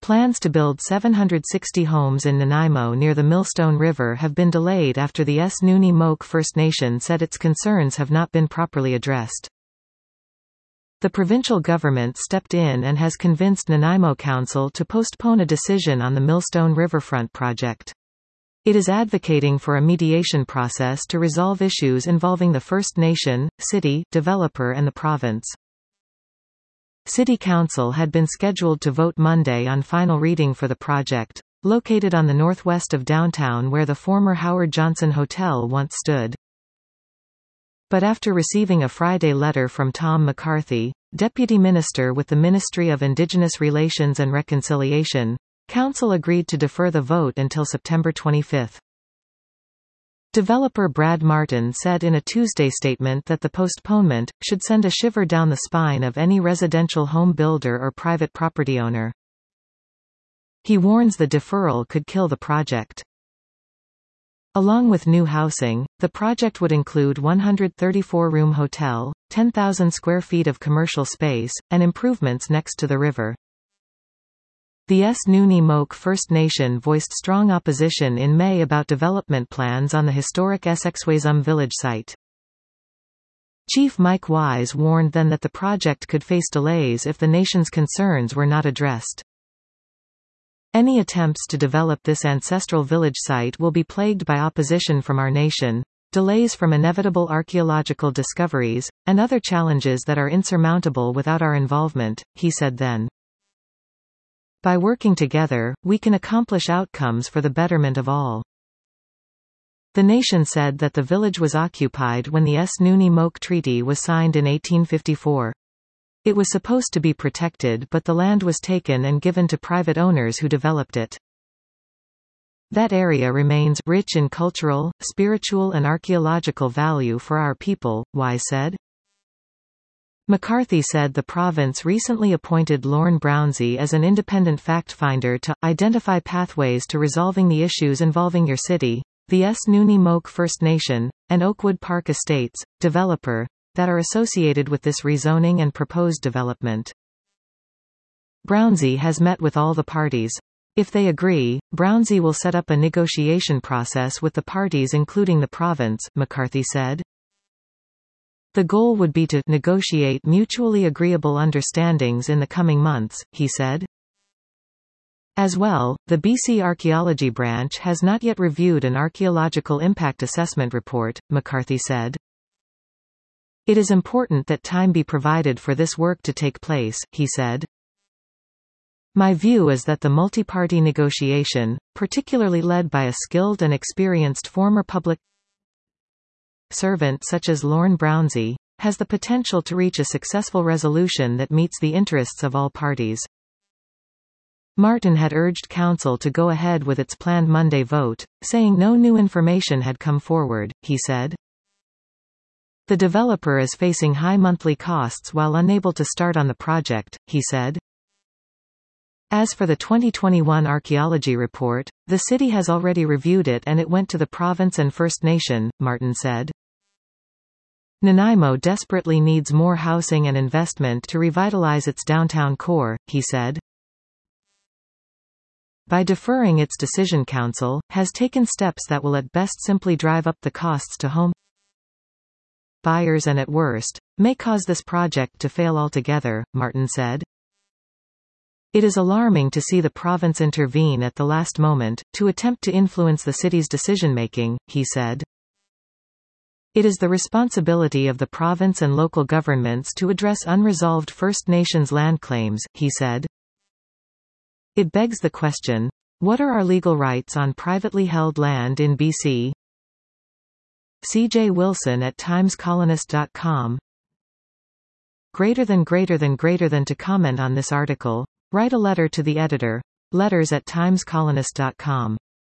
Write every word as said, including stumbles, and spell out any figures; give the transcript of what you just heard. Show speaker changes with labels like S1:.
S1: Plans to build seven hundred sixty homes in Nanaimo near the Millstone River have been delayed after the Snuni Moke First Nation said its concerns have not been properly addressed. The provincial government stepped in and has convinced Nanaimo Council to postpone a decision on the Millstone Riverfront project. It is advocating for a mediation process to resolve issues involving the First Nation, city, developer and the province. City Council had been scheduled to vote Monday on final reading for the project, located on the northwest of downtown where the former Howard Johnson Hotel once stood. But after receiving a Friday letter from Tom McCarthy, Deputy Minister with the Ministry of Indigenous Relations and Reconciliation, Council agreed to defer the vote until September twenty-fifth. Developer Brad Martin said in a Tuesday statement that the postponement should send a shiver down the spine of any residential home builder or private property owner. He warns the deferral could kill the project. Along with new housing, the project would include one hundred thirty-four room hotel, ten thousand square feet of commercial space, and improvements next to the river. The Snuni Moke First Nation voiced strong opposition in May about development plans on the historic Essexwayzum village site. Chief Mike Wise warned then that the project could face delays if the nation's concerns were not addressed. Any attempts to develop this ancestral village site will be plagued by opposition from our nation, delays from inevitable archaeological discoveries, and other challenges that are insurmountable without our involvement, he said then. By working together, we can accomplish outcomes for the betterment of all. The nation said that the village was occupied when the Snuni Moke Treaty was signed in eighteen fifty-four. It was supposed to be protected, but the land was taken and given to private owners who developed it. That area remains rich in cultural, spiritual and archaeological value for our people, Wise said. McCarthy said the province recently appointed Lorne Brownsey as an independent fact-finder to identify pathways to resolving the issues involving your city, the Snuni Moke First Nation, and Oakwood Park Estates, developer, that are associated with this rezoning and proposed development. Brownsey has met with all the parties. If they agree, Brownsey will set up a negotiation process with the parties including the province, McCarthy said. The goal would be to negotiate mutually agreeable understandings in the coming months, he said. As well, the B C Archaeology Branch has not yet reviewed an archaeological impact assessment report, McCarthy said. It is important that time be provided for this work to take place, he said. My view is that the multi-party negotiation, particularly led by a skilled and experienced former public servant such as Lorne Brownsey, has the potential to reach a successful resolution that meets the interests of all parties. Martin had urged Council to go ahead with its planned Monday vote, saying no new information had come forward, he said. The developer is facing high monthly costs while unable to start on the project, he said. As for the twenty twenty-one archaeology report, the city has already reviewed it and it went to the province and First Nation, Martin said. Nanaimo desperately needs more housing and investment to revitalize its downtown core, he said. By deferring its decision, Council has taken steps that will at best simply drive up the costs to home buyers and at worst, may cause this project to fail altogether, Martin said. It is alarming to see the province intervene at the last moment, to attempt to influence the city's decision-making, he said. It is the responsibility of the province and local governments to address unresolved First Nations land claims, he said. It begs the question, what are our legal rights on privately held land in B C? C J Wilson at times colonist dot com. Greater than greater than greater than to comment on this article, write a letter to the editor. Letters at times colonist dot com.